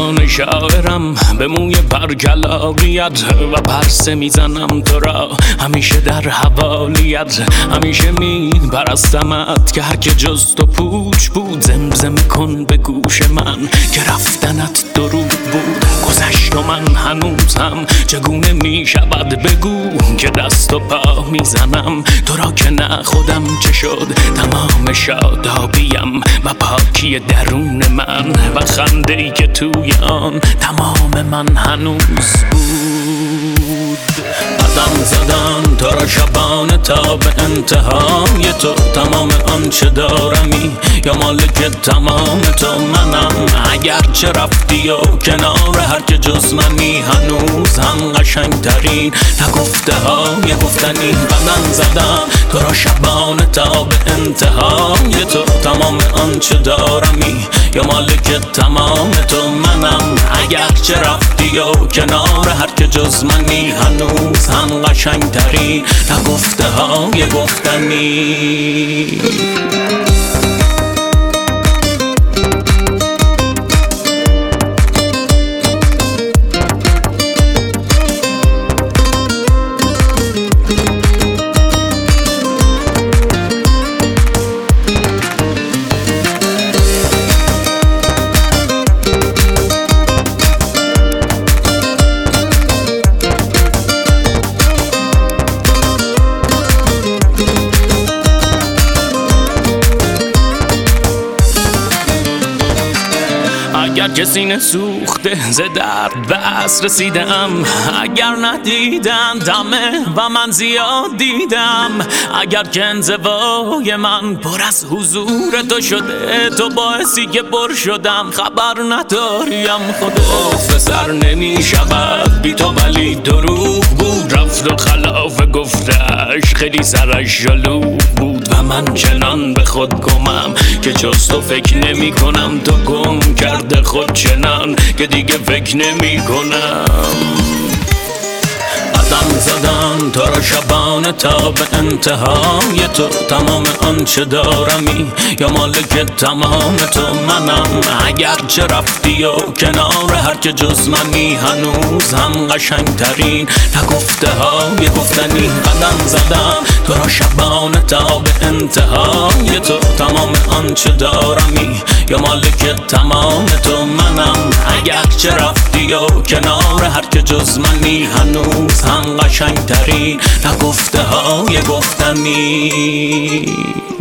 زبان شاعرم به موی برگلاریت و پرسه میزنم تو را همیشه در حوالیت. همیشه میپرستمت که هر که جز تو پوچ بود. زمزمه کن به گوش من که رفتنت دروغ بود. گذشت و من هنوزم چگونه میشود بگو که دست و پا میزنم تو را که نه خودم چه شد. تمام شادابیم و پاکی درون من و خنده‌ای که توی آن تمام من هنوز بود. قدم زدن تو را شبانه تا به انتهای تو. تمام آنچه دارمی یا مالک تمام تو منم. اگرچه رفتی و کنار هر که جز منی هنوز هم قشنگترین نگفته های گفتنی. قدم زدم تو را شبانه تا به انتهای تو. تمام آنچه دارمی یا مالک تمام تو منم. اگرچه رفتی و کنار هر که جز منی هنوز هم قشنگترین نگفته های گفتنی. اگر که سینه سوخته ز درد بس رسیدم. اگر ندیدن دمه و من زیاد دیدم. اگر که انزوای من پر از حضور تو شده تو باعثی که پر شدم. خبر نداریم خدا سر نمی شود بی تو ولی دروغ بود. رفت و خلاف گفتش خیلی سرش جلو بود و من چنان به خود گمم که جز تو فکر نمی کنم. تو گم کرده خود چنان که دیگه فکر نمی کنم. قدم زدن تو را شبانه تا به انتهای تو. تمام آنچه دارمی یا مالک تمام تو منم. اگرچه رفتی و کنار هر که جز منی هنوز هم قشنگترین نگفته های گفتنی. قدم زدم تو را شبانه تا به انتهای تو. تمام آنچه دارمی یا مالک تمام تو منم. اگرچه رفتی و کنار هر که جز منی هنوز هم قشنگترین نگفته های گفتنی.